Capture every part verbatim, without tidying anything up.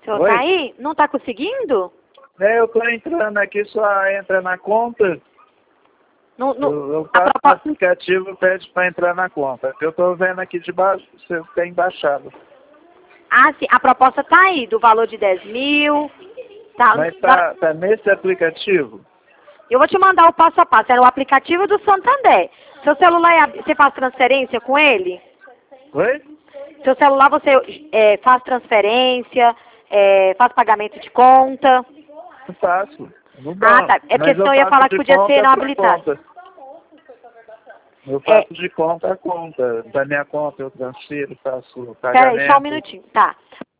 senhor Oi? tá aí? Não tá conseguindo? É, eu tô entrando aqui, só entra na conta. No, no, Eu, eu a faço o proposta... aplicativo, pede para entrar na conta. Eu tô vendo aqui de baixo, você tem baixado. Ah, sim, a proposta tá aí, do valor de dez mil. Tá, Mas na- tá, tá nesse aplicativo? Eu vou te mandar o passo a passo. É o aplicativo do Santander. Seu celular, é ab- você faz transferência com ele? Oi? Seu celular você é, faz transferência, é, faz pagamento de conta. Eu faço. No Ah, banco. tá. É porque Mas eu senão eu ia faço falar que de podia ser conta não para habilitado. conta. Eu É, faço de conta a conta. Da minha conta eu transfiro, faço pera aí, só um pagamento. minutinho. Tá.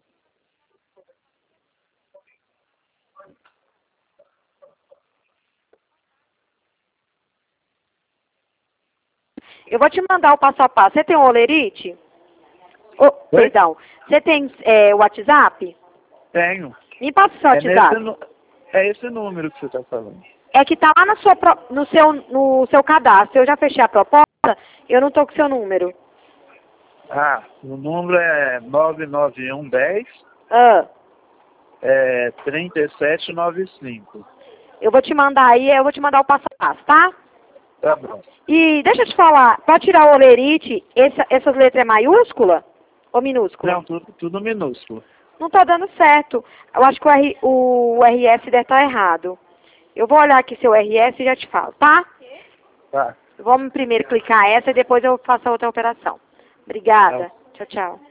Eu vou te mandar o passo a passo. Você tem o Olerite? Oh, Oi? perdão. Você tem é, o WhatsApp? Tenho. Me passa o seu É, nesse, WhatsApp. nu- é esse número que você está falando. É que tá lá na sua, pro- no, seu, no seu cadastro. Eu já fechei a proposta, eu não tô com o seu número. Ah, o número é nove nove um dez Ah, é, trinta e sete noventa e cinco. eu vou te mandar aí, eu vou te mandar o passo a passo, tá? Tá bom. E deixa eu te falar, para tirar o Olerite, essa, essas letras é maiúscula ou minúscula? Não, tudo, tudo minúsculo. Não tá dando certo. Eu acho que o, R, o R S deve estar errado. Eu vou olhar aqui seu R S e já te falo, tá? Tá. Vamos primeiro clicar essa e depois eu faço a outra operação. Obrigada. Tá. Tchau, tchau.